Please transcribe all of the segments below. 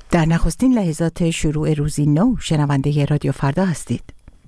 در نخستین لحظات شروع روزی نو شنونده رادیو فردا هستید.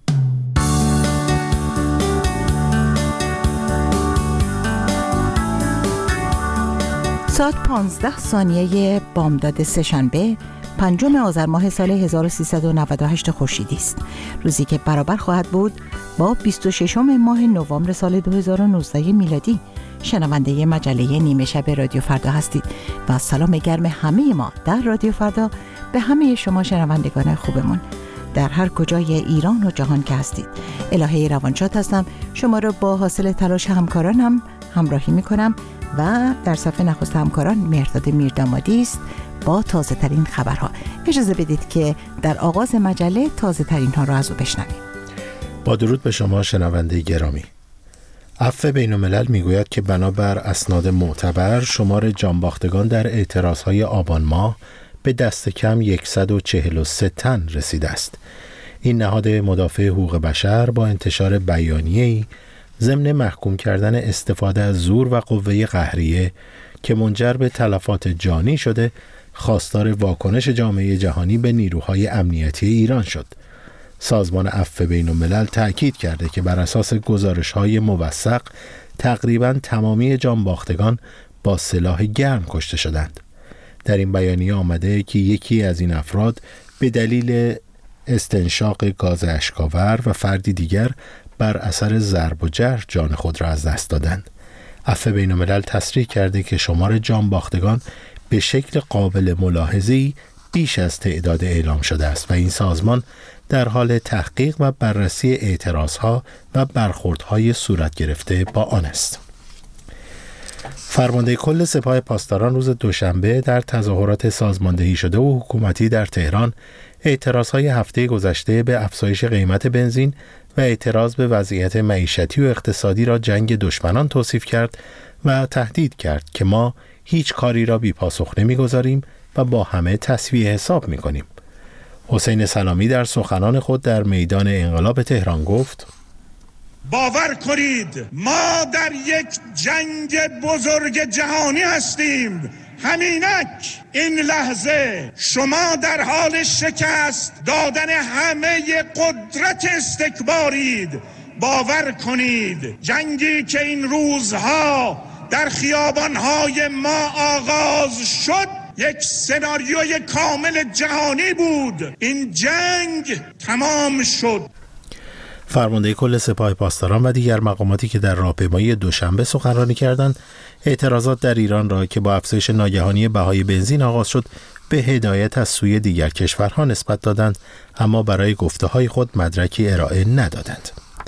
ساعت 15 بامداد سه‌شنبه 5 آذر ماه سال 1398 خورشیدی است. روزی که برابر خواهد بود با 26 ماه نوامبر سال 2019 میلادی. شنونده مجله نیمه شب رادیو فردا هستید و سلام گرم همه ما در رادیو فردا به همه شما شنوندگان خوبمون در هر کجای ایران و جهان که هستید. الهه روانشاد هستم، شما را با حاصل تلاش همکارانم همراهی میکنم و در صفحه نخست همکاران مهرداد میردامادی است با تازه ترین خبرها. اجازه بدید که در آغاز مجله تازه ترین ها را از او بشنویم. با درود به شما شنونده گرامی. عفو بین‌الملل میگوید که بنابر اسناد معتبر شمار جانباختگان در اعتراضهای آبان ماه به دست کم 143 تن رسیده است. این نهاد مدافع حقوق بشر با انتشار بیانیه‌ای ضمن محکوم کردن استفاده از زور و قوه قهریه که منجر به تلفات جانی شده، خواستار واکنش جامعه جهانی به نیروهای امنیتی ایران شد. سازمان عفو بین‌الملل تأکید کرده که بر اساس گزارش‌های موثق تقریباً تمامی جانباختگان با سلاح گرم کشته شدند. در این بیانیه آمده که یکی از این افراد به دلیل استنشاق گاز اشک‌آور و فردی دیگر بر اثر ضرب و جرح جان خود را از دست دادند. عفو بین‌الملل تصریح کرده که شمار جانباختگان به شکل قابل ملاحظه‌ای بیش از تعداد اعلام شده است و این سازمان در حال تحقیق و بررسی اعتراضها و برخوردهای صورت گرفته با آن است. فرمانده کل سپاه پاسداران روز دوشنبه در تظاهرات سازماندهی شده و حکومتی در تهران اعتراضهای هفته گذشته به افزایش قیمت بنزین و اعتراض به وضعیت معیشتی و اقتصادی را جنگ دشمنان توصیف کرد و تهدید کرد که ما هیچ کاری را بی پاسخ نمی‌گذاریم و با همه تسویه حساب می‌کنیم. حسین سلامی در سخنان خود در میدان انقلاب تهران گفت: باور کنید ما در یک جنگ بزرگ جهانی هستیم. همینک این لحظه شما در حال شکست دادن همه قدرت استکبارید. باور کنید جنگی که این روزها در خیابانهای ما آغاز شد یک سناریوی کامل جهانی بود. این جنگ تمام شد. فرمانده کل سپاه پاسداران و دیگر مقاماتی که در راهپیمایی دوشنبه سخنرانی کردند، اعتراضات در ایران را که با افزایش ناگهانی بهای بنزین آغاز شد به هدایت از سوی دیگر کشورها نسبت دادند، اما برای گفته‌های خود مدرکی ارائه ندادند.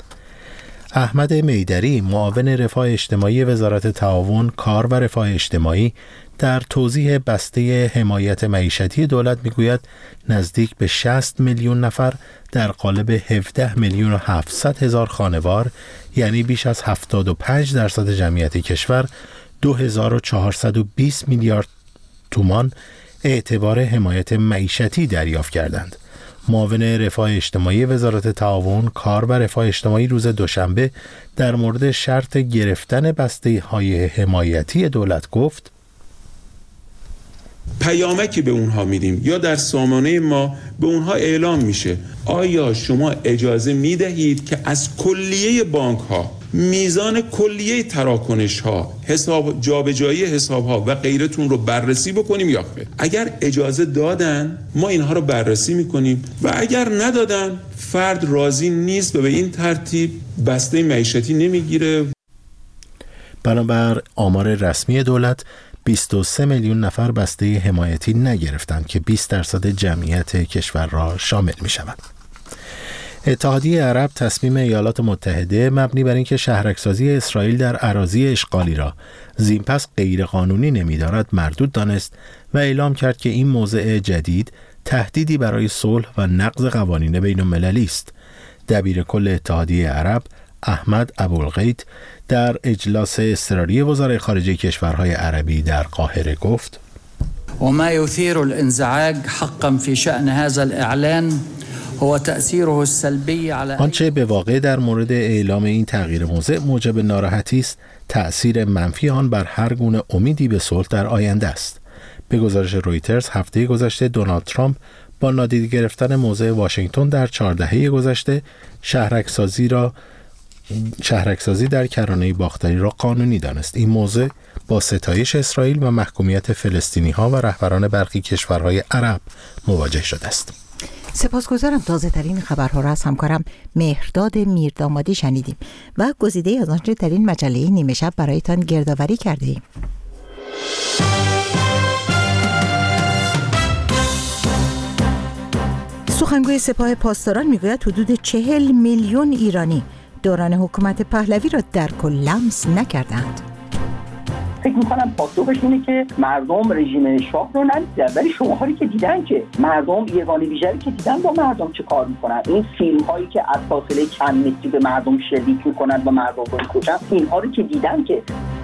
احمد میدری، معاون رفاه اجتماعی وزارت تعاون، کار و رفاه اجتماعی، در توضیح بسته حمایت معیشتی دولت میگوید نزدیک به 60 میلیون نفر در قالب 17 میلیون و 700 هزار خانوار، یعنی بیش از 75% جمعیت کشور، 2420 میلیارد تومان اعتبار حمایت معیشتی دریافت کردند. معاون رفاه اجتماعی وزارت تعاون، کار و رفاه اجتماعی روز دوشنبه در مورد شرط گرفتن بسته‌های حمایتی دولت گفت: پیامکی به اونها میدیم یا در سامانه ما به اونها اعلام میشه آیا شما اجازه میدهید که از کلیه بانک ها میزان کلیه تراکنش ها، حساب جابجایی حساب ها و غیرتون رو بررسی بکنیم یا خیر؟ اگر اجازه دادن ما اینها رو بررسی میکنیم و اگر ندادن فرد راضی نیست و به این ترتیب بسته معیشتی نمیگیره. بنابر آمار رسمی دولت 23 میلیون نفر بسته حمایتی نگرفتند که 20% جمعیت کشور را شامل می شود. اتحادیه عرب تصمیم ایالات متحده مبنی بر اینکه شهرک‌سازی اسرائیل در اراضی اشغالی را زیرپس غیرقانونی نمی‌دارد مردود دانست و اعلام کرد که این موضع جدید تهدیدی برای صلح و نقض قوانین بین‌المللی است. دبیر کل اتحادیه عرب احمد ابوالغیت در اجلاس اضطراری وزرای خارجه کشورهای عربی در قاهره گفت: وما يثير الانزعاج حقا في شأن هذا الإعلان هو تأثیره السلبی على آنچه به واقع در مورد اعلام این تغییر موضع موجب ناراحتی است، تأثیر منفی آن بر هر گونه امیدی به صلح در آینده است. به گزارش رویترز هفته گذشته دونالد ترامپ با نادیده گرفتن موضع واشنگتن در 4 دهه گذشته شهرکسازی در کرانه باختری را قانونی دانست. این موضع با ستایش اسرائیل و محکومیت فلسطینی‌ها و رهبران برخی کشورهای عرب مواجه شده است. سپاسگزارم. تازه ترین خبرها را از همکارم مهرداد میردامادی شنیدیم و گزیده از آنچه در این مجله نیمه شب برایتان گردآوری کردیم. سخنگوی سپاه پاسداران میگوید حدود 40 میلیون ایرانی دوران حکومت پهلوی را در کل لمس نکردند. فکر میکنم پاسخش اینه که مردم رژیم شاه رو ندیدن، ولی شماهایی که دیدن که مردم یگانه ویژه‌ای که دیدن با مردم چه کار میکنن، این فیلم هایی که از فاصله چند متری به مردم شلیک میکنن و مردم رو میکشن، اینها رو که دیدن که.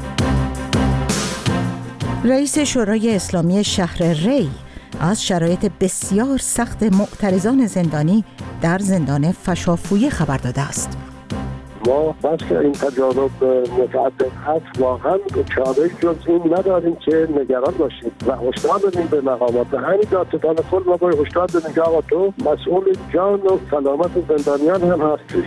رئیس شورای اسلامی شهر ری از شرایط بسیار سخت معترضان زندانی در زندان فشافویه خبر داده است. ما بس که این تجارب متعدد هست واقعا چاره جز این نداریم که نگران باشیم و هشدار بدیم به مقامات و همین دادستان کل ما باید هشدار بدیم که آقا تو مسئول جان و سلامت زندانیان هم هستی.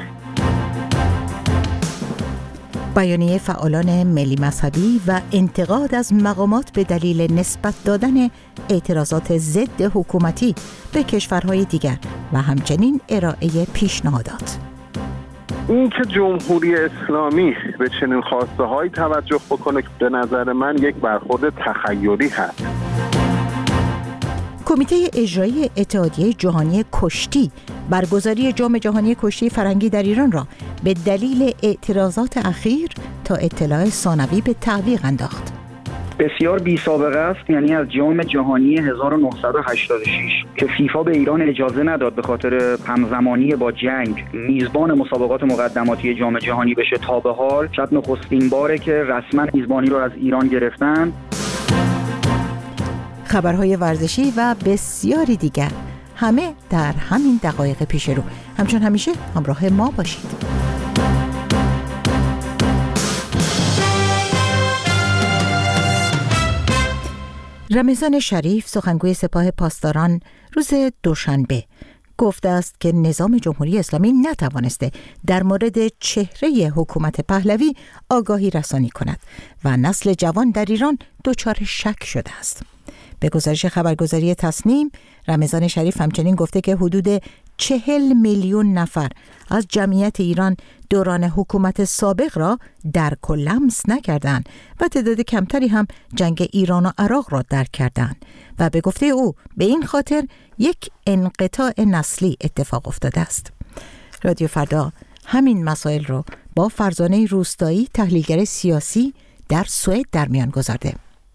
بیانیه فعالان ملی مذهبی و انتقاد از مقامات به دلیل نسبت دادن اعتراضات ضد حکومتی به کشورهای دیگر و همچنین ارائه پیشنهادات. این که جمهوری اسلامی به چنین خواسته هایی توجه بکنه به نظر من یک برخورد تخیلی هست. کمیته اجرایی اتحادیه جهانی کشتی برگزاری جام جهانی کشتی فرنگی در ایران را به دلیل اعتراضات اخیر تا اطلاع ثانوی به تعویق انداخت. بسیار بی سابقه است، یعنی از جام جهانی 1986 که فیفا به ایران اجازه نداد به خاطر همزمانی با جنگ میزبان مسابقات مقدماتی جام جهانی بشه تا به حال شاید نخستین باره که رسما میزبانی رو از ایران گرفتن. خبرهای ورزشی و بسیاری دیگر همه در همین دقایق پیش رو. همچون همیشه همراه ما باشید. رمضان شریف سخنگوی سپاه پاسداران روز دوشنبه گفته است که نظام جمهوری اسلامی نتوانسته در مورد چهره حکومت پهلوی آگاهی رسانی کند و نسل جوان در ایران دچار شک شده است. به گزارش خبرگزاری تصنیم، رمضان شریف همچنین گفته که حدود 40 میلیون نفر از جمعیت ایران دوران حکومت سابق را در کل لمس نکردند و تعداد کمتری هم جنگ ایران و عراق را درک کردند و به گفته او به این خاطر یک انقطاع نسلی اتفاق افتاده است. رادیو فردا همین مسائل رو با فرزانه روستایی تحلیلگر سیاسی در سوئد در میان گذارده.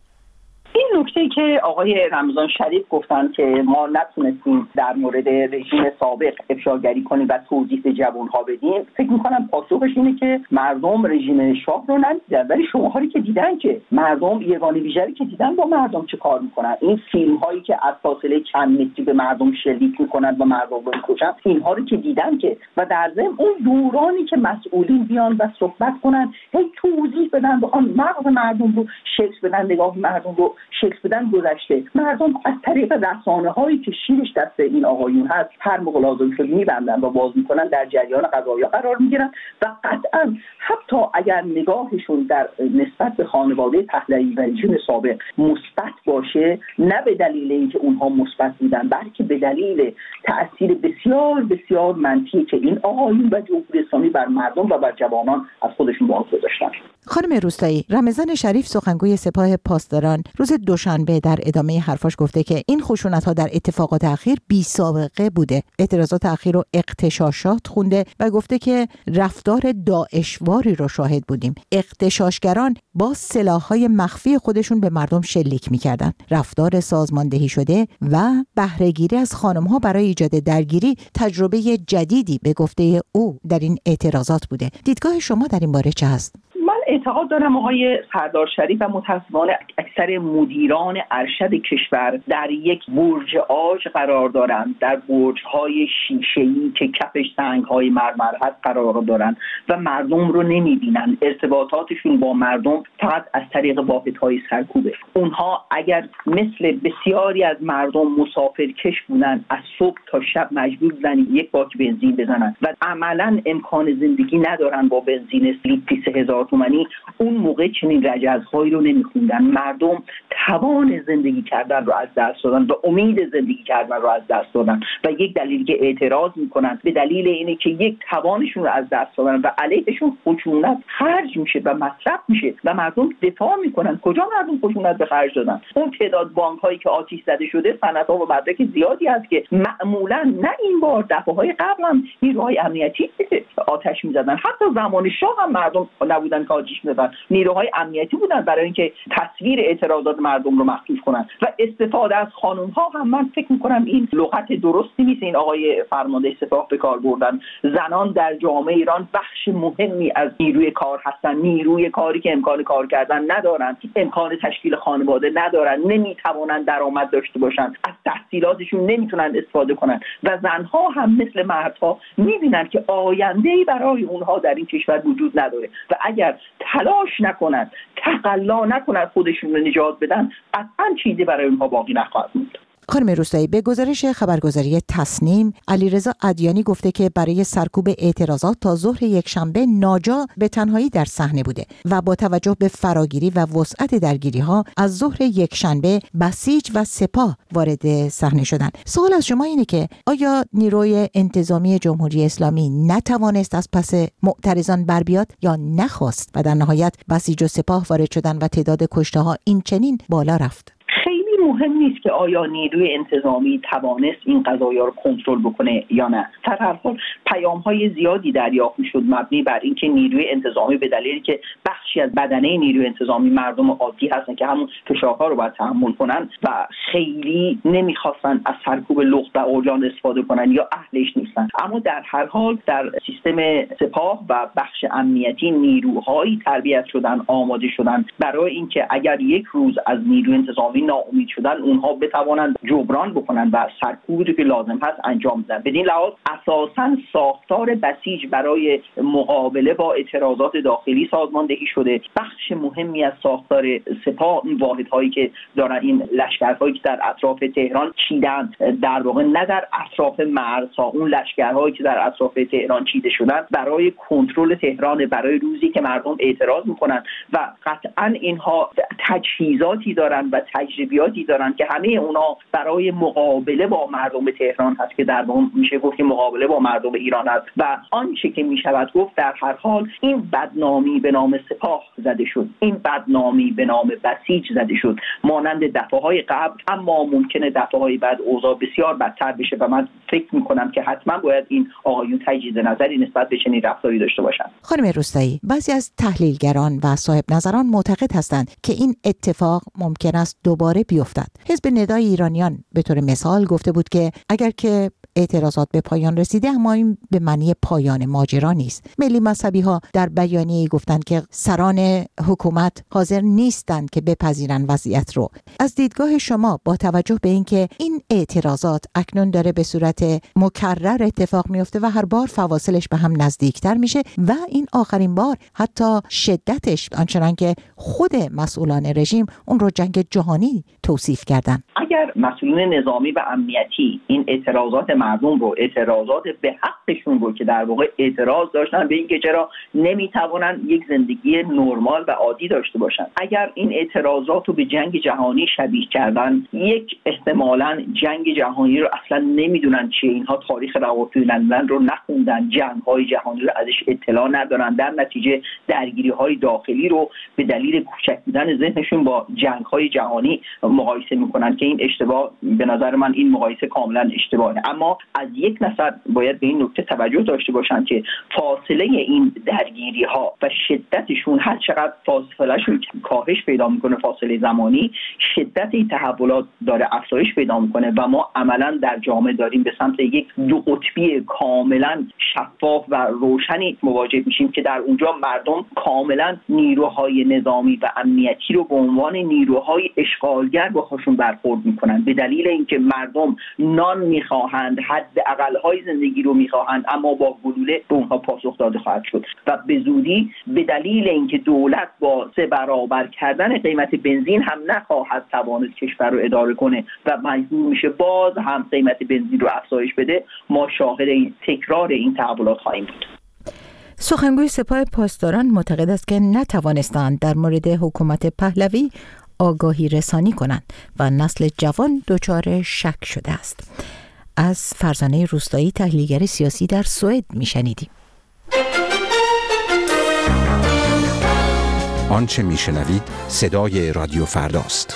این نکته که آقای رمضان شریف گفتن که ما نتونستیم در مورد رژیم سابق افشاگری کنیم و توضیح به جوانها بدیم، فکر میکنم پاسخش اینه که مردم رژیم شاه رو ندیدن، ولی شماهایی که دیدن که مردم یگانه ویژه‌ای که دیدن با مردم چه کار میکنن، این فیلم هایی که از فاصله چند متری به مردم شلیک میکنن و مردم رو میکشن، اینها رو که دیدن که و در ضمن اون دورانی که مسئولین بیان و صحبت کنن هی توضیح بدن، بخوان مغز مردم رو شکل بدن، نگاه مردم رو شکل بدن گذشته. مردم از طریق رسانه‌هایی که شیرش دست این آقایون هست هر موقع لازم شد می‌بندن و باز می‌کنن، در جریان قضایا قرار می‌گیرن و قطعاً حتی اگر نگاهشون در نسبت به خانواده پهلوی و رژیم سابق مثبت باشه، نه به دلیل اینکه اونها مثبت بودن، بلکه به دلیل تأثیر بسیار بسیار منفی که این آقایون و جمهوری اسلامی بر مردم و بر جوانان از خودشون باز گذاشتن. خانم روستایی، رمضان شریف سخنگوی سپاه پاسداران روز دوشنبه در ادامه حرفاش گفته که این خشونت‌ها در اتفاقات اخیر بی سابقه بوده. اعتراضات اخیر رو اغتشاشات خونده و گفته که رفتار داعشواری رو شاهد بودیم. اغتشاشگران با سلاح‌های مخفی خودشون به مردم شلیک می‌کردند. رفتار سازماندهی شده و بهره‌گیری از خانم‌ها برای ایجاد درگیری تجربه جدیدی به گفته او در این اعتراضات بوده. دیدگاه شما در این باره چه است؟ من اعتقاد دارم آقای سردار شریف و متأسفانه اکثر مدیران ارشد کشور در یک برج آج قرار دارند، در برج‌های شیشه‌ای که کفش سنگ‌های مرمر هست قرار دارند و مردم رو نمی‌بینن. ارتباطاتشون با مردم فقط از طریق واحدهای سرکوبه. اونها اگر مثل بسیاری از مردم مسافرکش بودن، از صبح تا شب مجبور بودن یک باک بنزین بزنن و عملاً امکان زندگی ندارن با بنزین لیتری 3000 تومانی، اون موقع چنین رجزهایی رو نمیخوندن. مردم توان زندگی کردن رو از دست دادن و امید زندگی کردن رو از دست دادن و یک دلیلی که اعتراض میکنن به دلیل اینه که یک توانشون رو از دست دادن و علیهشون خشونت خرج میشه و مصرف میشه و مردم دفاع میکنن. کجا مردم خشونت به خرج دادن؟ اون تعداد بانک هایی که آتش زده شده سندها و مدرک زیادی هست که معمولا نه این بار، دفعه‌های قبل هم نیروهای امنیتی آتش میزدن. حتی زمان شاه هم مردم نبودن که آتش میزدن، نیروهای امنیتی بودن برای اینکه تصویر اعتراضات مردم رو مخفیف کنن. و استفاده از خانم ها هم من فکر میکنم این لغت درستی نیست. این آقای فرمانده سپاه به کار بردن. زنان در جامعه ایران بخش مهمی از نیروی کار هستن، نیروی کاری که امکان کار کردن ندارن، امکان تشکیل خانواده ندارن، نمیتوانن درآمد داشته باشن، از تحصیلاتشون نمیتونن استفاده کنن و زنها هم مثل مردها میبینن که آینده‌ای برای اونها در این کشور وجود نداره و اگر تلاش نکنن، تقلا نکنن خودشون رو نجات بدن، قطعاً چیزی برای اونها باقی نخواهد موند. خانم روستایی، به گزارش خبرگزاری تصنیم، علیرضا ادیانی گفته که برای سرکوب اعتراضات تا ظهر یکشنبه ناجا به تنهایی در صحنه بوده و با توجه به فراگیری و وسعت درگیری‌ها از ظهر یکشنبه بسیج و سپاه وارد صحنه شدند. سوال از شما اینه که آیا نیروی انتظامی جمهوری اسلامی نتوانست از پس معترضان بر بیاد یا نخواست و در نهایت بسیج و سپاه وارد شدن و تعداد کشته‌ها این چنین بالا رفت؟ مهم نیست که آیا نیروی انتظامی توانست این قضایا رو کنترل بکنه یا نه. در هر حال پیام‌های زیادی دریافت می‌شد مبنی بر اینکه نیروی انتظامی به دلیلی که بخشی از بدنه نیروی انتظامی مردم عادی هستن که همون فشارها رو باید تحمل کنن و خیلی نمی‌خواستن از سرکوب لخت و عریان استفاده کنن یا اهلش نیستن. اما در هر حال در سیستم سپاه و بخش امنیتی نیروهایی تربیت شدن، آماده شدن برای اینکه اگر یک روز از نیروی انتظامی ناامید شدن اونها بتوانند جبران بکنن و سرکوبی که لازم هست انجام بدن. بدین لحاظ اساساً ساختار بسیج برای مقابله با اعتراضات داخلی سازماندهی شده. بخش مهمی از ساختار سپاه، این واحدهایی که دارن، این لشکرهایی که در اطراف تهران چیدن، در واقع نه در اطراف مرزها، اون لشکرهایی که در اطراف تهران چیده شدن برای کنترل تهران، برای روزی که مردم اعتراض میکنن و قطعاً اینها تجهیزاتی دارن و تجربیاتی دارن که همه اونا برای مقابله با مردم تهران هست که در واقع میشه گفت که مقابله با مردم ایران هست و آنچه که میشود گفت در هر حال این بدنامی به نام سپاه زده شد، این بدنامی به نام بسیج زده شد مانند دفعه‌های قبل، اما ممکنه دفعه‌های بعد اوضاع بسیار بدتر بشه و من فکر میکنم که حتما باید این آقایون تجدید نظری نسبت به چنین رفتاری داشته باشن. خانم روستایی، بعضی از تحلیلگران و صاحب نظران معتقد هستند که این اتفاق ممکن است دوباره بیفتد. حزب ندای ایرانیان به طور مثال گفته بود که اگر که اعتراضات به پایان رسیده اما این به معنی پایان ماجرا نیست. ملی مذهبی ها در بیانیه‌ای گفتند که سران حکومت حاضر نیستند که بپذیرن وضعیت رو. از دیدگاه شما با توجه به اینکه این اعتراضات اکنون داره به صورت مکرر اتفاق میفته و هر بار فواصلش به هم نزدیکتر میشه و این آخرین بار حتی شدتش آنچنان که خود مسئولان رژیم اون رو جنگ جهانی توصیف کردن. اگر مسئولین نظامی و امنیتی این اعتراضات مردم رو، اعتراضات به حقشون رو که در واقع اعتراض داشتن به اینکه چرا نمیتوانن یک زندگی نرمال و عادی داشته باشن، اگر این اعتراضات رو به جنگ جهانی شبیه کردن، یک احتمالاً جنگ جهانی رو اصلا نمیدونن چیه، اینها تاریخ روابط بین‌الملل رو نخوندن، جنگ‌های جهانی رو ازش اطلاع ندارن، در نتیجه درگیری‌های داخلی رو به دلیل کوچک بودن ذهنشون با جنگ‌های جهانی مقایسه میکنن که این اشتباه، به نظر من این مقایسه کاملا اشتباهه. اما اما از یک نفر باید به این نکته توجه داشته باشن که فاصله این درگیری ها و شدتشون هر چقدر فاصلهشون کاهش پیدا میکنه، فاصله زمانی، شدت این تحولات داره افزایش پیدا میکنه و ما عملا در جامعه داریم به سمت یک دو قطبی کاملا شفاف و روشنی مواجه میشیم که در اونجا مردم کاملا نیروهای نظامی و امنیتی رو به عنوان نیروهای اشغالگر باهاشون برخورد میکنن، به دلیل اینکه مردم نان میخواهند، حداقل‌های زندگی رو میخواهند، اما با گلوله به اونها پاسخ داده خواهد شد و به زودی به دلیل اینکه دولت با 3 برابر کردن قیمت بنزین هم نخواهد توانست کشور رو اداره کنه و مجبور میشه باز هم قیمت بنزین رو افزایش بده، ما شاهد تکرار این تحولات خواهیم بود. سخنگوی سپاه پاسداران معتقد است که نتوانستند در مورد حکومت پهلوی آگاهی رسانی کنند و نسل جوان دچار شک شده است. از فرزانه روستایی تحلیلگر سیاسی در سوئد میشنیدیم. آنچه میشنوید صدای رادیو فرداست.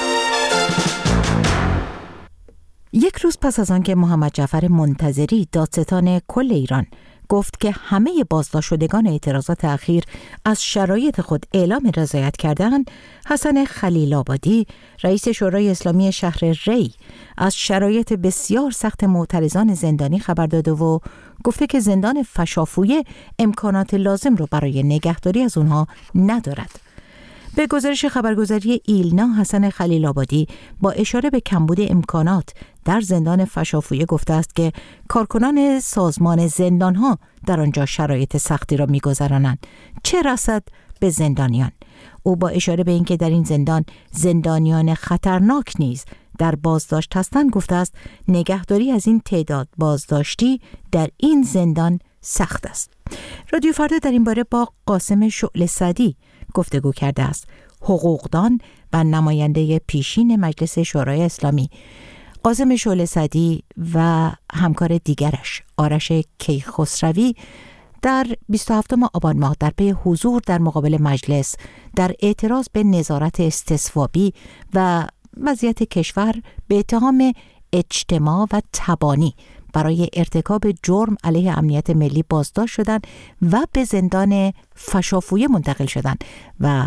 یک روز پس از آنکه محمد جعفر منتظری دادستان کل ایران گفت که همه بازداشت شدگان اعتراضات اخیر از شرایط خود اعلام رضایت کردند، حسن خلیل آبادی رئیس شورای اسلامی شهر ری از شرایط بسیار سخت معترضان زندانی خبر داده و گفته که زندان فشافویه امکانات لازم رو برای نگهداری از اونها ندارد. به گزارش خبرگزاری ایلنا، حسن خلیل آبادی با اشاره به کمبود امکانات در زندان فشافویه گفته است که کارکنان سازمان زندانها در آنجا شرایط سختی را می‌گذرانند، چه رسد به زندانیان. او با اشاره به اینکه در این زندان زندانیان خطرناک نیز در بازداشت هستند گفته است نگهداری از این تعداد بازداشتی در این زندان سخت است. رادیو فردا در این باره با قاسم شعله سعدی گفتگو کرده است، حقوقدان و نماینده پیشین مجلس شورای اسلامی. قاسم شعله سعدی و همکار دیگرش آرش کیخسروی در 27 آبان ماه در پی حضور در مقابل مجلس در اعتراض به نظارت استصوابی و وضعیت کشور به اتهام اجتماع و تبانی برای ارتکاب جرم علیه امنیت ملی بازداشت شدند و به زندان فشافویه منتقل شدند و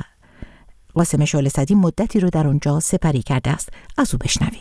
قاسم شعله سعدی مدتی رو در اونجا سپری کرده است. از او بشنویم.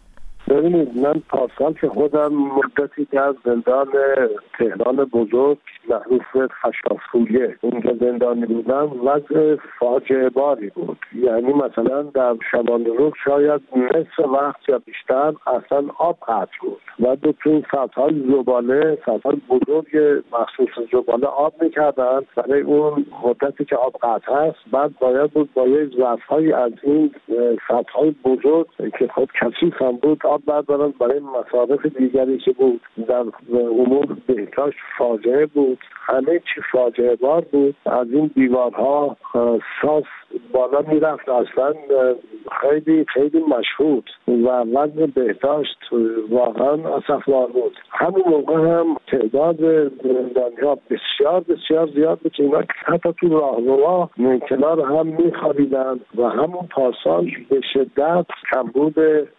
ببینید، من پارسال که خودم مدتی که از زندان تهران بزرگ معروف فشافویه اونجا زندانی بودم، وضع فاجعه باری بود. یعنی مثلا در شبانه روز شاید نصف وقت یا بیشتر اصلا آب قطع بود و تو این سطح‌های زباله، سطح‌های بزرگ مخصوص زباله آب میکردن برای اون مدتی که آب قطع هست. بعد باید بود با یه ظرف‌هایی از این سطح‌های بزرگ که خود کثیف هم بود آب بردارن برای مصارف دیگری که بود. در امور بهداشت فاجعه بود، همه چی فاجعه بار بود. از این دیوارها ساس بالا میرفت، اصلا خیلی خیلی مشهود و وضع بهداشت واقعا اسفبار بود. همون موقع هم تعداد زندانی‌ها بسیار بسیار زیاد بود که اینا حتی تو راهروها کنار هم میخوابیدن و همون پارسال به شدت کمبود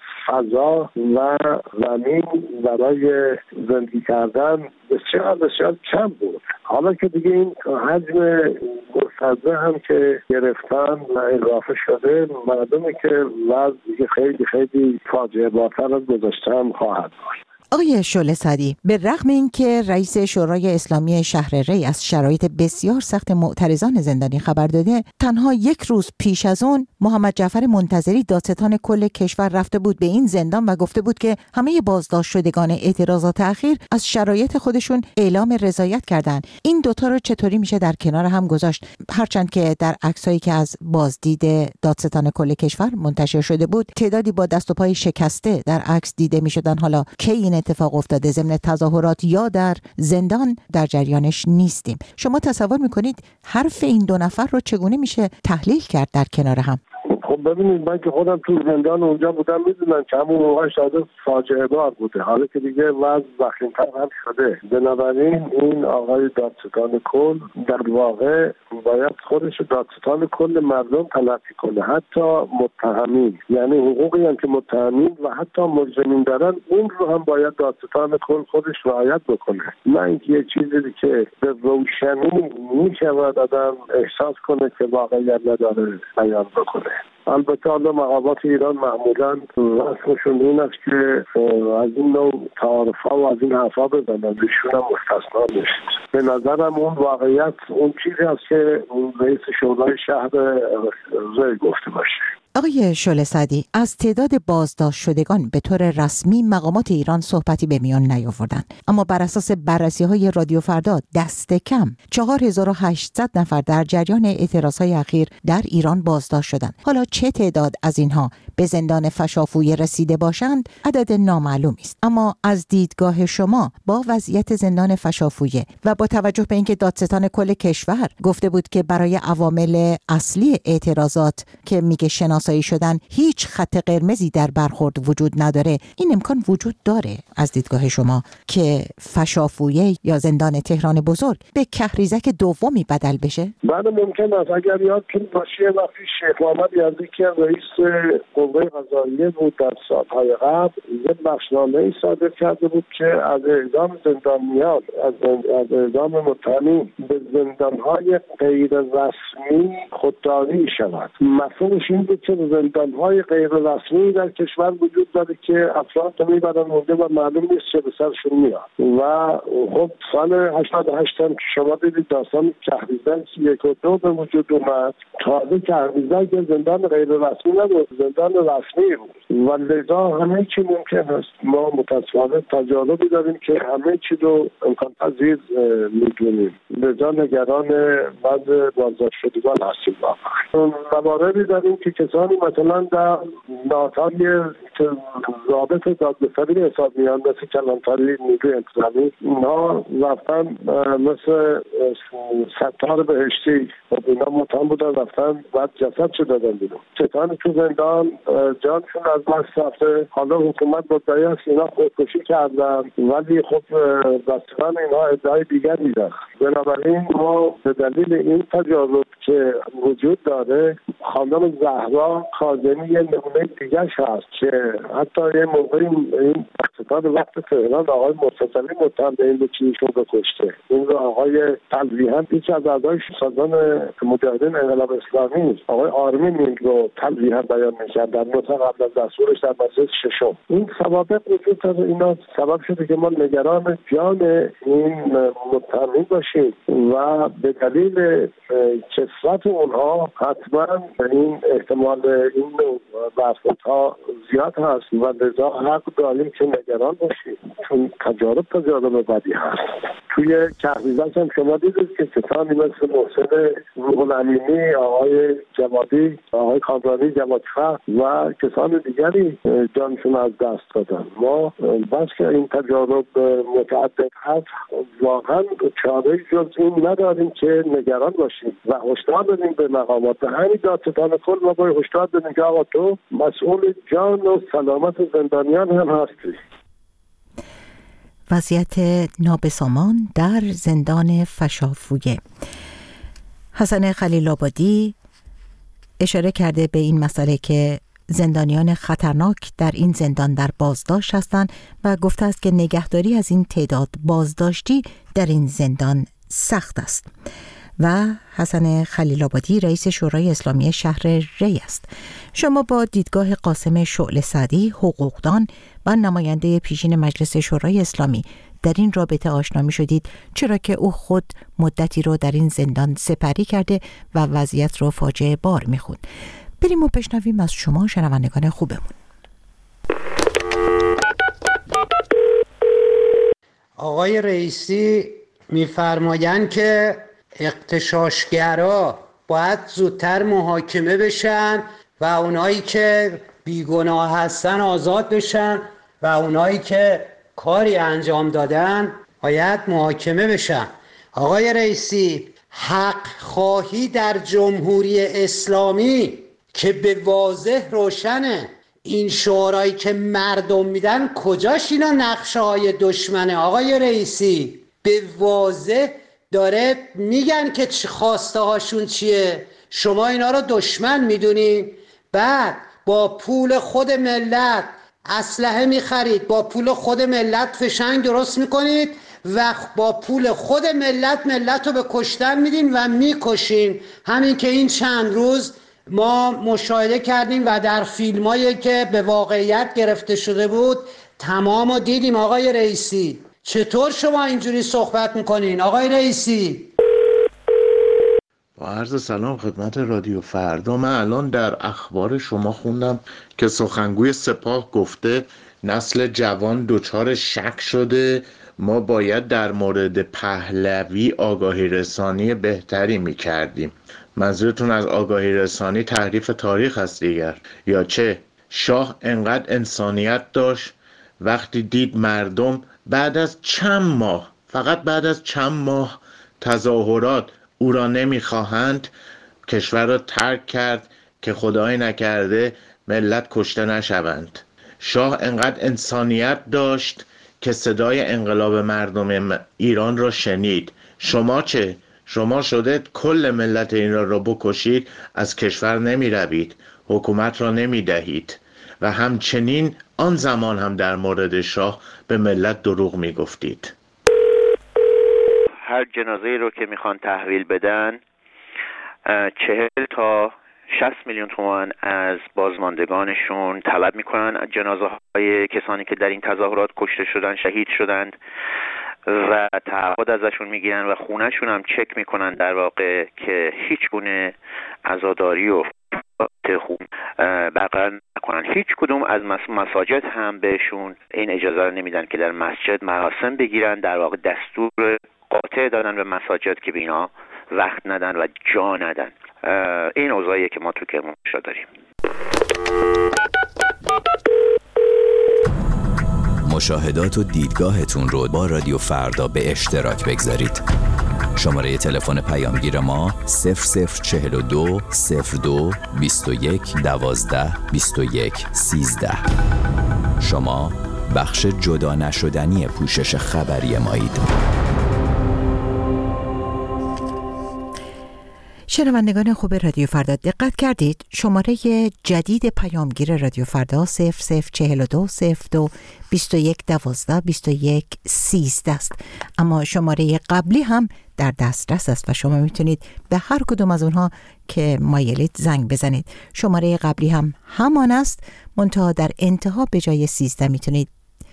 فضا و زمین برای زندگی کردن بسیار بسیار کم بود. حالا که دیگه این حجم گسترده هم که گرفتن و اضافه شده، مردمی که وضع دیگه خیلی خیلی فاجعه بارتر از گذشته هم خواهد داشت. آقای شعله سعدی، به رغم اینکه رئیس شورای اسلامی شهر ری از شرایط بسیار سخت معترضان زندانی خبر داده، تنها یک روز پیش از اون محمد جعفر منتظری دادستان کل کشور رفته بود به این زندان و گفته بود که همه بازداشت شدگان اعتراضات اخیر از شرایط خودشون اعلام رضایت کردند. این دوتا رو چطوری میشه در کنار هم گذاشت؟ هرچند که در عکسایی که از بازدید دادستان کل کشور منتشر شده بود تعدادی با دست و پای شکسته در عکس دیده میشدن. حالا کی این اتفاق افتاده؟ ضمن تظاهرات یا در زندان در جریانش نیستیم. شما تصور میکنید حرف این دو نفر رو چگونه میشه تحلیل کرد در کنار هم؟ خب ببینید من که خودم تو زندان اونجا بودم میدونم که همون موقع شاید فاجعه بار بوده، حالا که دیگه وضع وخیم‌تر هم شده. بنابراین این آقای دادستان کل در واقع باید خودش دادستان کل مردم تلقی کنه، حتی متهمین، یعنی حقوقی هم که متهمین و حتی مجرمین دارن اون رو هم باید دادستان کل خودش رعایت بکنه. نه اینکه یه چیزی که به روشنی میشود آدم احساس کنه که واقعیت نداره بیان بکنه. البته حالا مقامات ایران معمولا رسمشون این است که از این نوع تعارف‌ها و از این حرفا بزنن، ایشون هم مستثنا نیست. به نظرم اون واقعیت اون چیزی است که رئیس شورای شهر ری گفته باشه. آقای شعله سعدی، از تعداد بازداشت شدگان به طور رسمی مقامات ایران صحبتی به میان نیاوردند، اما بر اساس بررسی‌های رادیو فردا دست کم 4800 نفر در جریان اعتراضهای اخیر در ایران بازداشت شدند. حالا چه تعداد از اینها به زندان فشافویه رسیده باشند عدد نامعلومی است، اما از دیدگاه شما با وضعیت زندان فشافویه و با توجه به اینکه دادستان کل کشور گفته بود که برای عوامل اصلی اعتراضات که میگه شناسایی شدن هیچ خط قرمزی در برخورد وجود نداره، این امکان وجود داره از دیدگاه شما که فشافویه یا زندان تهران بزرگ به کهریزک دومی بدل بشه؟ بله ممکن است. اگر یادتون باشه وقتی شیخ محمد یزدی که رئیس قوه قضاییه بود در سالهای قبل یک بخشنامه‌ای صادر کرده بود که از اعدام زندانیان، از اعدام متهمین به زندانهای غیر رسمی خودداری شود. مفهومش این بود که زندانهای غیر رسمی در کشور وجود داره که افراد رو میبرن اونجا و معلوم نیست چه به سرشون میاد. و خب سال 88 هم که شما دیدید داستان کهریزک 1 و 2 به وجود اومد. تازه کهریزک زندان غیر رسمی نبود، زندان رسمی بود و لذا همه چی ممکن است. ما متاسفانه تجاربی داریم که همه چی رو امکان پذیر میدونیم، لذا نگران وضع بازداشت شدگان هستیم. مواردی داریم که کسانی مثلا در نهادهای ضابط دادگستری حساب میان مثل کلانتری نیروی انتظامی، اینها رفتن مثل ستار بهشتی و اینا متهم بودن رفتن بعد جسدشو دادن بیرون. کسانی تو زندان جانشون از دست رفته، حالا حکومت مدعی است اینا خودکشی کردن ولی خب دستان اینها ادعای دیگری دارن. بنابراین ما به دلیل این تجارب که وجود داره، خانم زهرا کاظمی یه نمونه دیگرش هست که حتی یه موقعی این دستان وقت تهران آقای متصلی متهم به این به چیزشون بکشته. این رو آقای تلویحا یکی از اعضای سازمان مجاهدین انقلاب اسلامی آقای آرمین این رو تلویحا بیان می‌کرد در نطق قبل از دستورش در مجلس ششم. این سوابق وجود داره، اینا سبب شده که ما نگران جان این متهمین باشیم و به دلیل کثرت اونها حتما این احتمال این برخوردها زیاد هست و لذا حق داریم که نگران باشیم، چون تجارب بدی هست. توی کهریزک هم شما دیدید که کسانی مثل محسن روح الامینی، آقای جوادی، آقای کامرانی جوادفر و کسان دیگری جانشون از دست دادن. ما بس که این تجارب متعدد هست واقعا چاره جز این نداریم که نگران باشیم و هشدار بدیم به مقامات. به همین دادستان کل ما باید هشدار بدیم که آقا تو مسئول جان و سلامت زندانیان هم هستی. وضعیت نابسامان در زندان فشافویه. حسن خلیل آبادی اشاره کرده به این مسئله که زندانیان خطرناک در این زندان در بازداشت هستند و گفته است که نگهداری از این تعداد بازداشتی در این زندان سخت است. و حسن خلیل آبادی رئیس شورای اسلامی شهر ری است. شما با دیدگاه قاسم شعله سعدی حقوقدان و نماینده پیشین مجلس شورای اسلامی در این رابطه آشنا می شدید، چرا که او خود مدتی رو در این زندان سپری کرده و وضعیت رو فاجعه بار می خوند. بریم و بشنویم از شما شنوندگان خوبمون. آقای رئیسی می‌فرمایند که اغتشاشگرا باید زودتر محاکمه بشن و اونایی که بیگناه هستن آزاد بشن و اونایی که کاری انجام دادن باید محاکمه بشن. آقای رئیسی، حق خواهی در جمهوری اسلامی که به واضح روشنه این شعارهایی که مردم میدن کجاش اینا نقشه های دشمنه؟ آقای رئیسی به واضح داره میگن که خواسته هاشون چیه، شما اینا رو دشمن میدونین، بعد با پول خود ملت اسلحه میخرید، با پول خود ملت فشنگ درست میکنید و با پول خود ملت رو به کشتن میدین و میکشین. همین که این چند روز ما مشاهده کردیم و در فیلمایی که به واقعیت گرفته شده بود تمام رو دیدیم. آقای رئیسی چطور شما اینجوری صحبت میکنین آقای رئیسی؟ با عرض سلام خدمت رادیو فردا. من الان در اخبار شما خوندم که سخنگوی سپاه گفته نسل جوان دچار شک شده، ما باید در مورد پهلوی آگاهی رسانی بهتری میکردیم. منظورتون از آگاهی رسانی تحریف تاریخ است دیگر یا چه؟ شاه انقدر انسانیت داشت وقتی دید مردم بعد از چند ماه، فقط بعد از چند ماه تظاهرات او را نمیخواهند، کشور را ترک کرد که خدای نکرده ملت کشته نشوند. شاه انقدر انسانیت داشت که صدای انقلاب مردم ایران را شنید. شما چه؟ شما شده کل ملت ایران را بکشید، از کشور نمی روید، حکومت را نمی دهید و همچنین آن زمان هم در مورد شاه به ملت دروغ می گفتید. هر جنازه‌ای رو که میخوان تحویل بدن 40 تا 60 میلیون تومان از بازماندگانشون طلب میکنن، جنازه های کسانی که در این تظاهرات کشته شدن، شهید شدند و تعهد ازشون میگیرن و خونهشون هم چک میکنن در واقع که هیچ گونه عزاداری و خون برقرار نکنن. هیچ کدوم از مساجد هم بهشون این اجازه رو نمیدن که در مسجد مراسم بگیرن. در واقع دستور قاطع دادن به مساجد که به اینا وقت ندن و جا ندن. این اوضاعیه که ما تو کرمانشاه داریم. مشاهدات و دیدگاهتون رو با رادیو فردا به اشتراک بگذارید. شماره تلفن پیامگیر ما 0042 02 21 12 21 13. شما بخش جدا نشدنی پوشش خبری مایید. شنوندگان خوب رادیو فردا، دقت کردید شماره جدید پیامگیر رادیو فردا 0042 02 21 12 21 13 است، اما شماره قبلی هم در دسترس است و شما میتونید به هر کدوم از اونها که مایلید زنگ بزنید. شماره قبلی هم همان است، منتها در انتها به جای 13 میتونید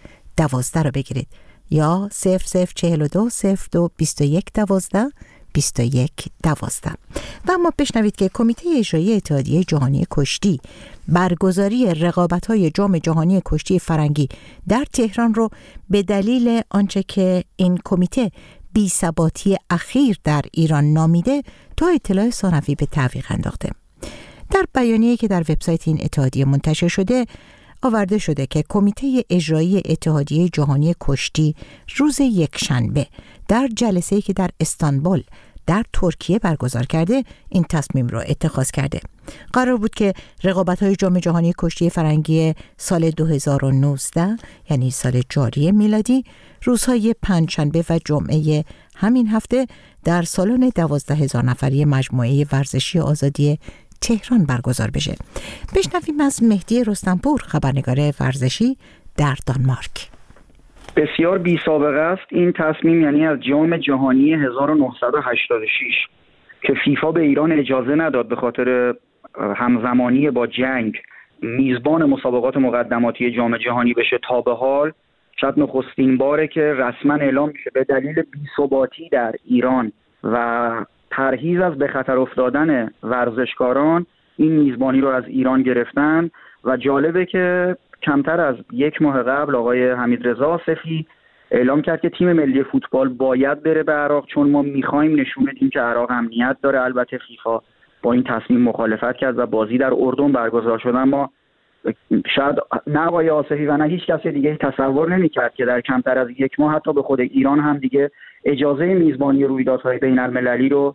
12 رو بگیرید، یا 0042 02 21 12 21 12. و اما بشنوید که کمیته اجرایی اتحادیه جهانی کشتی برگزاری رقابت‌های جام جهانی کشتی فرنگی در تهران رو به دلیل آنچه که این کمیته بی‌ثباتی اخیر در ایران نامیده تا اطلاع ثانوی به تعویق انداخته. در بیانیه‌ای که در وبسایت این اتحادیه منتشر شده آورده شده که کمیته اجرایی اتحادیه جهانی کشتی روز یکشنبه در جلسه‌ای که در استانبول در ترکیه برگزار کرده این تصمیم را اتخاذ کرده. قرار بود که رقابت‌های جام جهانی کشتی فرنگی سال 2019 یعنی سال جاری میلادی روزهای پنجشنبه و جمعه همین هفته در سالن 12,000 نفری مجموعه ورزشی آزادی تهران برگزار بشه. بشنویم از مهدی رستمپور، خبرنگار ورزشی در دانمارک. بسیار بی سابقه است این تصمیم، یعنی از جام جهانی 1986 که فیفا به ایران اجازه نداد به خاطر همزمانی با جنگ میزبان مسابقات مقدماتی جام جهانی بشه، تا به حال شاید نخستین باره که رسما اعلام میشه به دلیل بی‌ثباتی در ایران و پرهیز از به خطر افتادن ورزشکاران این میزبانی رو از ایران گرفتن. و جالبه که کمتر از یک ماه قبل آقای حمیدرضا آصفی اعلام کرد که تیم ملی فوتبال باید بره به عراق، چون ما میخوایم نشون بدیم که عراق امنیت داره. البته فیفا با این تصمیم مخالفت کرد و بازی در اردن برگزار شد، اما شاید نه آقای آصفی و نه هیچ کسی دیگه تصور نمی‌کرد که در کمتر از یک ماه حتی به خود ایران هم دیگه اجازه میزبانی رویدادهای بین‌المللی رو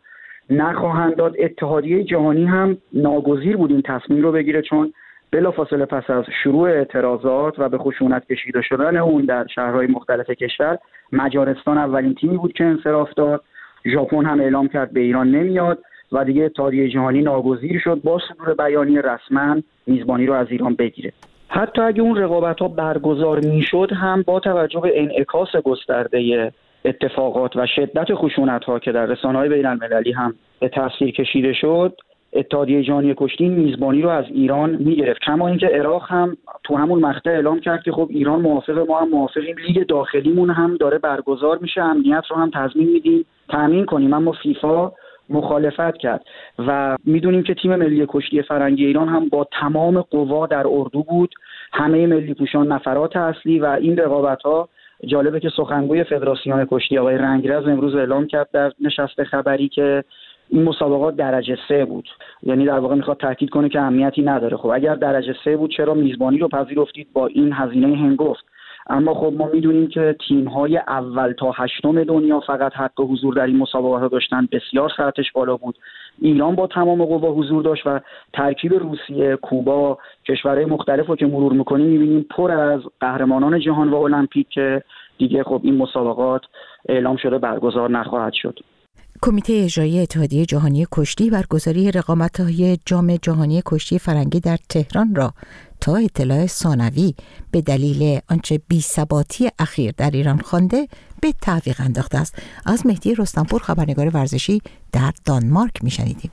نخواهند داد. اتحادیه جهانی هم ناگزیر بود این تصمیم رو بگیره، چون بلافاصله پس از شروع اعتراضات و به خشونت کشیده شدن اون در شهرهای مختلف کشور، مجارستان اولین تیمی بود که انصراف داد. ژاپن هم اعلام کرد به ایران نمیاد و دیگه اتحادیه جهانی ناگزیر شد با صدور بیانیه رسما میزبانی رو از ایران بگیره. حتی اگه اون رقابت‌ها برگزار میشد هم با توجه به انعکاس گسترده اتفاقات و شدت خشونت‌ها که در رسانه‌های بین‌المللی هم به تاثیر کشیده شد، اتحادیه جهانی کشتی میزبانی رو از ایران میگرفت. کما اینکه عراق هم تو همون مقطع اعلام کرد که خب ایران موافق، ما هم موافقیم، لیگ داخلیمون هم داره برگزار میشه، امنیت رو هم تضمین میدیم، تامین کنیم. اما فیفا مخالفت کرد و میدونیم که تیم ملی کشتی فرنگی ایران هم با تمام قوا در اردو بود، همه ملی پوشان نفرات اصلی. و این رقابت‌ها جالبه که سخنگوی فدراسیون کشتی آقای رنگرز امروز اعلام کرد در نشست خبری که این مسابقات درجه 3 بود، یعنی در واقع میخواد تاکید کنه که اهمیتی نداره. خب اگر درجه 3 بود چرا میزبانی رو پذیرفتید با این هزینه هنگفت؟ اما خب ما میدونیم که تیم‌های اول تا هشتم دنیا فقط حق حضور در این مسابقات داشتن، بسیار سطحش بالا بود. ایران با تمام قوا حضور داشت و ترکیب روسیه، کوبا، کشورهای مختلف رو که مرور می‌کنیم می‌بینیم پر از قهرمانان جهان و المپیک که دیگه خب این مسابقات اعلام شده برگزار نخواهد شد. کمیته اجرایی اتحادیه جهانی کشتی برگزاری رقابت‌های جام جهانی کشتی فرنگی در تهران را تا اطلاع ثانوی به دلیل آنچه بی‌ثباتی اخیر در ایران خوانده به تعویق انداخته است. از مهدی رستمپور، خبرنگار ورزشی در دانمارک، میشنیدیم.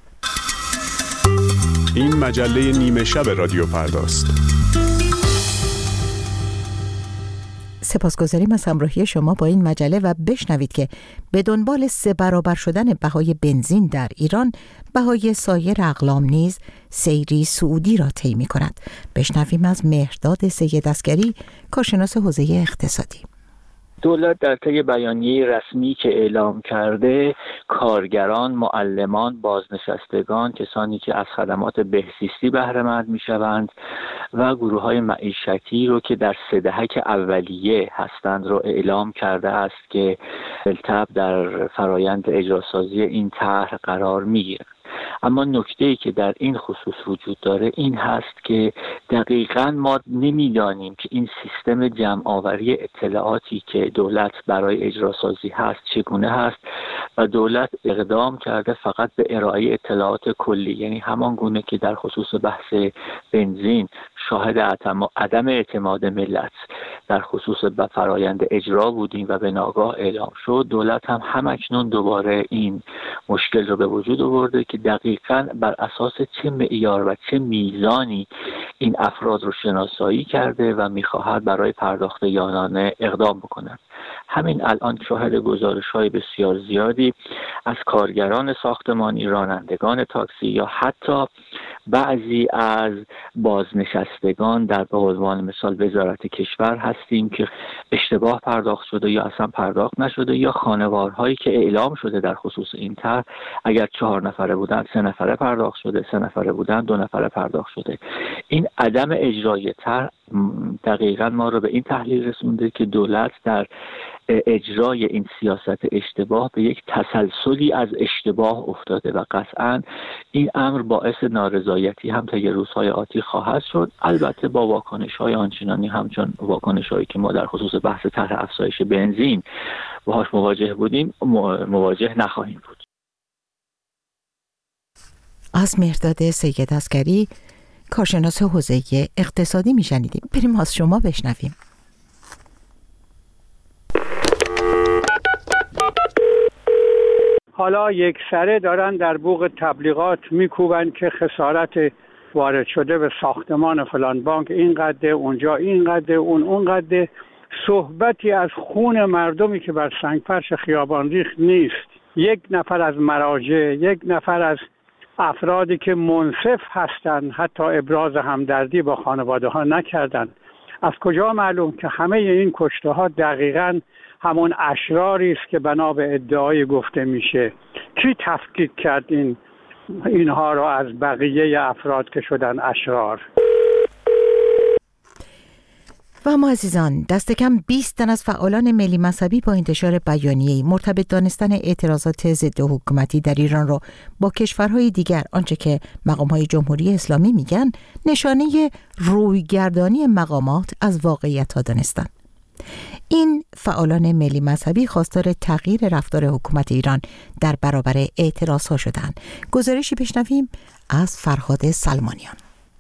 این مجله نیمه شب رادیو فرداست. سپاسگزاریم از همراهی شما با این مجله و بشنوید که به دنبال 3 برابر شدن بهای بنزین در ایران، بهای سایر اقلام نیز سیری صعودی را طی می‌کند. بشنویم از مهرداد سید عسگری، کارشناس حوزه اقتصادی. دولت در طی بیانیه رسمی که اعلام کرده، کارگران، معلمان، بازنشستگان، کسانی که از خدمات بهزیستی بهره مند میشوند و گروه‌های معیشتی رو که در 3 دهک اولیه هستند رو اعلام کرده است که بالتبع در فرایند اجراسازی این طرح قرار میگیرند. اما نکته‌ای که در این خصوص وجود داره این هست که دقیقاً ما نمی‌دانیم که این سیستم جمع‌آوری اطلاعاتی که دولت برای اجراسازی هست چگونه هست و دولت اقدام کرده فقط به ارائه اطلاعات کلی، یعنی همان گونه که در خصوص بحث بنزین شاهد عدم اعتماد ملت در خصوص به فرایند اجرا بودیم و به ناگاه اعلام شد، دولت هم همکنون دوباره این مشکل رو به وجود آورده که دقیقاً بر اساس چه معیار و چه میزانی این افراد رو شناسایی کرده و میخواهد برای پرداخت یارانه اقدام بکنند. همین الان شاهد گزارش‌های بسیار زیادی از کارگران ساختمانی، رانندگان تاکسی یا حتی بعضی از بازنشستگان در به عنوان مثال وزارت کشور هستیم که اشتباه پرداخت شده یا اصلا پرداخت نشده، یا خانوارهایی که اعلام شده در خصوص این طرح اگر 4 نفره بودن 3 نفره پرداخت شده، 3 نفره بودن 2 نفره پرداخت شده. این عدم اجرای طرح دقیقاً ما رو به این تحلیل رسونده که دولت در اجرای این سیاست اشتباه به یک تسلسلی از اشتباه افتاده و قطعاً این امر باعث نارضایتی هم طی روزهای آتی خواهد شد، البته با واکنش‌های آنچنانی همچون واکنش‌هایی که ما در خصوص بحث طرح افزایش بنزین باهاش مواجه بودیم مواجه نخواهیم بود. از مهرداد سید عسگری، کارشناس حوزه اقتصادی میشنیدیم. بریم از شما بشنویم. حالا یک سره دارن در بوق تبلیغات میکوبن که خسارت وارد شده به ساختمان فلان بانک اینقدر، اونجا اینقدر، اونقدر. صحبتی از خون مردمی که بر سنگفرش خیابان ریخت نیست. یک نفر از مراجع، یک نفر از افرادی که منصف هستند حتی ابراز همدردی با خانواده ها نکردند. از کجا معلوم که همه این کشته ها دقیقاً همون اشراری است که بنا به ادعای گفته میشه؟ کی تفکیک کرد اینها را از بقیه افراد که شدن اشرار؟ و اما عزیزان، دست کم 20 تن از فعالان ملی مذهبی با انتشار بیانیه‌ای مرتبط دانستن اعتراضات ضد حکومتی در ایران را با کشورهای دیگر، آنچه که مقام‌های جمهوری اسلامی میگن نشانه رویگردانی مقامات از واقعیت‌ها دانستند. این فعالان ملی مذهبی خواستار تغییر رفتار حکومت ایران در برابر اعتراضها شدند. گزارشی بشنویم از فرهاد سلمانیان.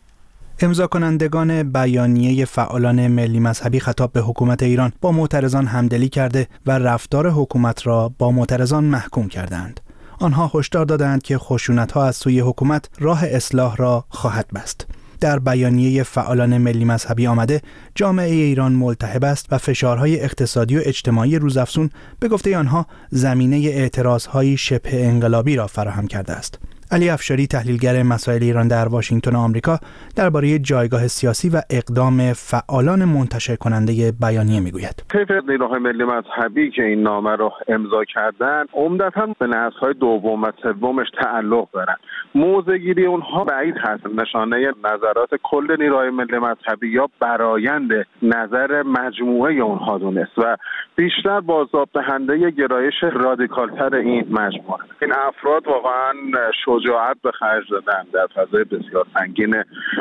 امضا کنندگان بیانیه فعالان ملی مذهبی خطاب به حکومت ایران با معترضان همدلی کرده و رفتار حکومت را با معترضان محکوم کردند. آنها هشدار دادند که خشونت‌ها از سوی حکومت راه اصلاح را خواهد بست. در بیانیه فعالان ملی مذهبی آمده جامعه ایران ملتهب است و فشارهای اقتصادی و اجتماعی روزافزون به گفته آنها زمینه اعتراضهای شبه انقلابی را فراهم کرده است. علی افشاری، تحلیلگر مسائل ایران در واشنگتن آمریکا، درباره جایگاه سیاسی و اقدام فعالان منتشر کننده بیانیه میگوید. طیف نیروهای ملی مذهبی که این نامه را امضا کردن عمدتاً به نسل‌های دوم و سومش تعلق دارند. موضع‌گیری اونها بعید هست نشانه نظرات کل نیروهای ملی مذهبی یا برآیند نظر مجموعه اونها دونست و بیشتر بازتاب دهنده گرایش رادیکالتر این مجموعه. این افراد واقعاً شجاعت به خرج دادن در فضای بسیار سنگین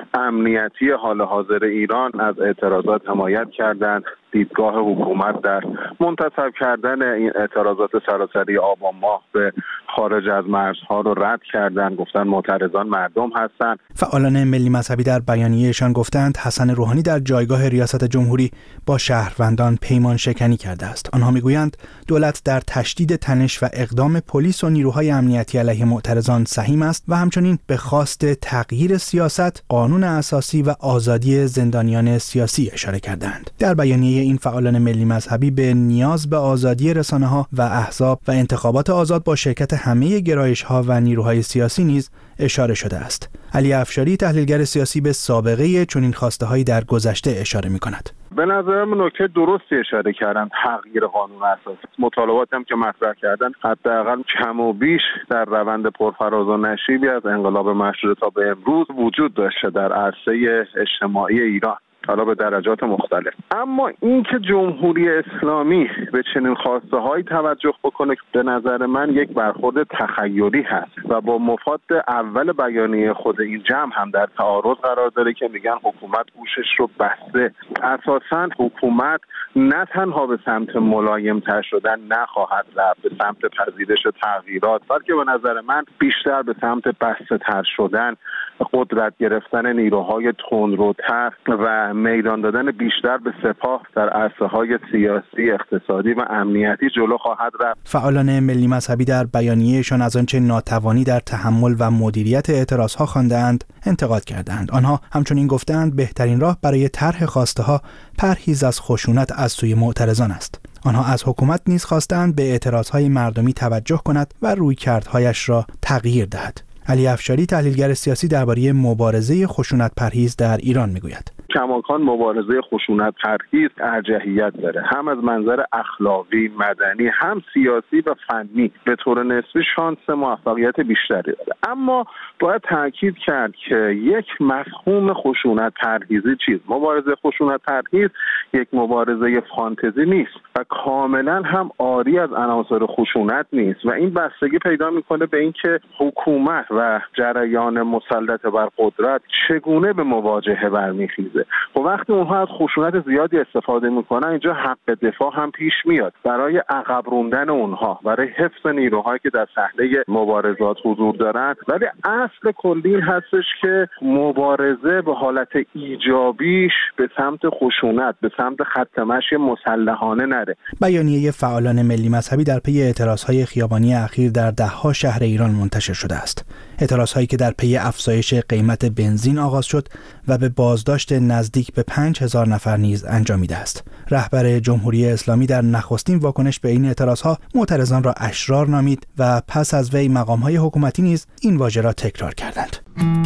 امنیتی حال حاضر ایران از اعتراضات حمایت کردند. دیدگاه حکومت در منتصب کردن این اعتراضات سراسری آبان ماه به خارج از مرزها رو رد کردند. گفتن معترضان مردم هستند. فعالان ملی مذهبی در بیانیه‌شان گفتند حسن روحانی در جایگاه ریاست جمهوری با شهروندان پیمان شکنی کرده است. آنها میگویند دولت در تشدید تنش و اقدام پلیس و نیروهای امنیتی علیه معترضان سهیم است و همچنین به خواست تغییر سیاست، قانون اساسی و آزادی زندانیان سیاسی اشاره کردند. در بیانیه این فعالان ملی مذهبی به نیاز به آزادی رسانه‌ها و احزاب و انتخابات آزاد با شرکت همه گرایش‌ها و نیروهای سیاسی نیز اشاره شده است. علی افشاری، تحلیلگر سیاسی، به سابقه چنین خواسته‌هایی در گذشته اشاره می‌کند. به نظرم نکته درستی اشاره کردن، تغییر قانون اساسی. مطالباتی هم که مطرح کردن حداقل کم و بیش در روند پرفراز و نشیبی از انقلاب مشروطه تا به امروز وجود داشته در عرصه اجتماعی ایران، حالا به درجات مختلف. اما اینکه جمهوری اسلامی به چنین خواسته‌هایی توجه بکنه به نظر من یک برخورد تخیلی هست و با مفاد اول بیانیه خود این جمع هم در تعارض قرار داره که میگن حکومت گوشش رو بسته. اساساً حکومت نه تنها به سمت ملایم‌تر شدن نخواهد رفت، به سمت پذیرش تغییرات، بلکه به نظر من بیشتر به سمت بسته‌تر شدن، قدرت گرفتن نیروهای تندروتر و میدان دادن بیشتر به سپاه در عرصه‌های سیاسی، اقتصادی و امنیتی جلو خواهد رفت. فعالان ملی مذهبی در بیانیه‌شان از آنچه ناتوانی در تحمل و مدیریت اعتراضها خوانده‌اند انتقاد کردند. آنها همچنین گفتند بهترین راه برای طرح خواسته‌ها پرهیز از خشونت از سوی معترضان است. آنها از حکومت نیز خواستند به اعتراضهای مردمی توجه کند و رویکردهایش را تغییر دهد. علی افشاری، تحلیلگر سیاسی، درباره مبارزه خشونت پرهیز در ایران میگوید. کماکان مبارزه خشونت پرهیز ارجحیت داره، هم از منظر اخلاقی، مدنی، هم سیاسی و فنی به طور نسبی شانس موفقیت بیشتری داره. اما باید تاکید کرد که یک مفهوم خشونت پرهیزی چیست؟ مبارزه خشونت پرهیز یک مبارزه فانتزی نیست و کاملا هم عاری از عناصر خشونت نیست و این بستگی پیدا میکنه به اینکه حکومت و جریان مسلط بر قدرت چگونه به مواجهه برمیخیزه. و وقتی اونها از خشونت زیادی استفاده میکنن اینجا حق دفاع هم پیش میاد برای عقب روندن اونها، برای حفظ نیروهایی که در صحنه مبارزات حضور دارن. ولی اصل کلی هستش که مبارزه به حالت ایجابیش به سمت خشونت، به سمت خط مشی مسلحانه نره. بیانیه فعالان ملی مذهبی در پی اعتراضهای خیابانی اخیر در ده‌ها شهر ایران منتشر شده است. اعتراضهایی که در پی افزایش قیمت بنزین آغاز شد و به بازداشت نزدیک به 5000 نفر نیز انجامیده است. رهبر جمهوری اسلامی در نخستین واکنش به این اعتراضها معترضان را اشرار نامید و پس از وی مقام‌های حکومتی نیز این واژه را تکرار کردند.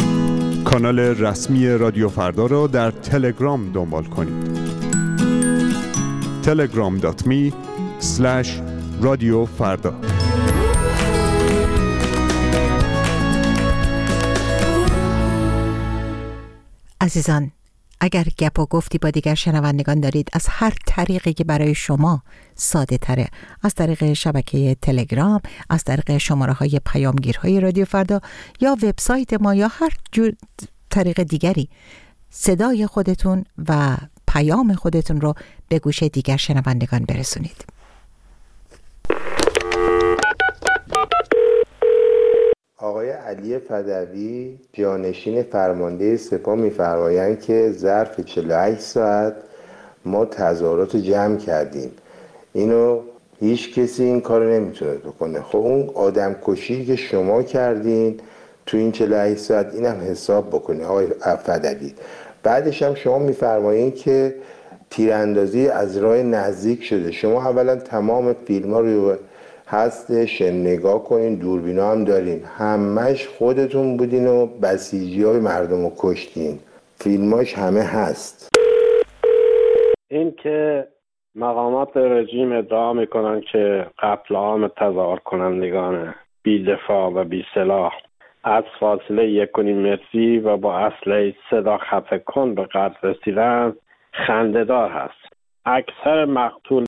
کانال رسمی رادیو فردا را در تلگرام دنبال کنید. telegram.me/radiofarda. عزیزان، اگر گپ و گفتی با دیگر شنوندگان دارید از هر طریقی که برای شما ساده تره، از طریق شبکه تلگرام، از طریق شماره های پیامگیرهای رادیو فردا یا وبسایت ما یا هر جور طریق دیگری، صدای خودتون و پیام خودتون رو به گوش دیگر شنوندگان برسونید. آقای علی فدوی جانشین فرمانده سپاه می‌فرمایند که ظرف 48 ساعت ما تظاهرات جمع کردیم. اینو هیچ کسی این کارو نمیتونه بکنه. خب اون آدم کشی که شما کردین تو این 48 ساعت اینم حساب بکنه آقای فدوی. بعدش هم شما می‌فرمایید که تیراندازی از راه نزدیک شده. شما اولا تمام فیلم‌ها رو هستش نگاه کنین، دوربینا هم دارین، همش خودتون بودین و بسیجی‌های مردم رو کشتین، فیلماش همه هست. این که مقامات رژیم ادعا میکنن که قتل عام تظاهر کنندگان بی دفاع و بی سلاح از فاصله 1.5 متری و با اسلحه صدا خفه کن به قتل رسیدن خنده‌دار هست. اکثر مقتول